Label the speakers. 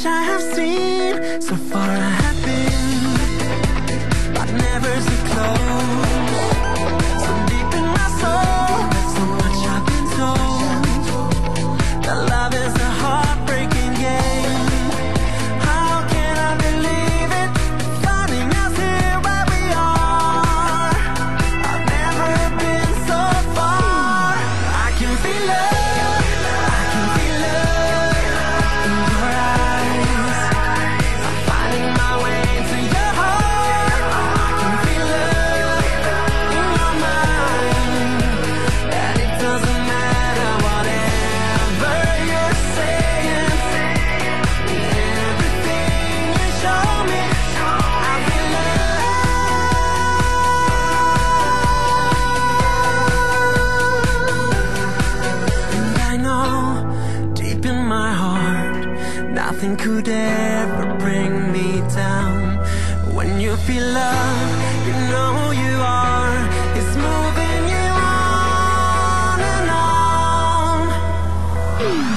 Speaker 1: I have seen. So far I have been, but never so close. So deep in my soul, so much I've been told. That love is a heartbreaking game. How can I believe it? Finding us here where we are. I've never been so far. I can feel love, I can feel love in your eyes. I'm finding my way to your heart. I can feel love in your mind. That it doesn't matter whatever you're saying. Everything you show me, I feel love. And I know deep in my heart, nothing could ever bring me down. When you feel love, you know who you are. It's moving you on and on.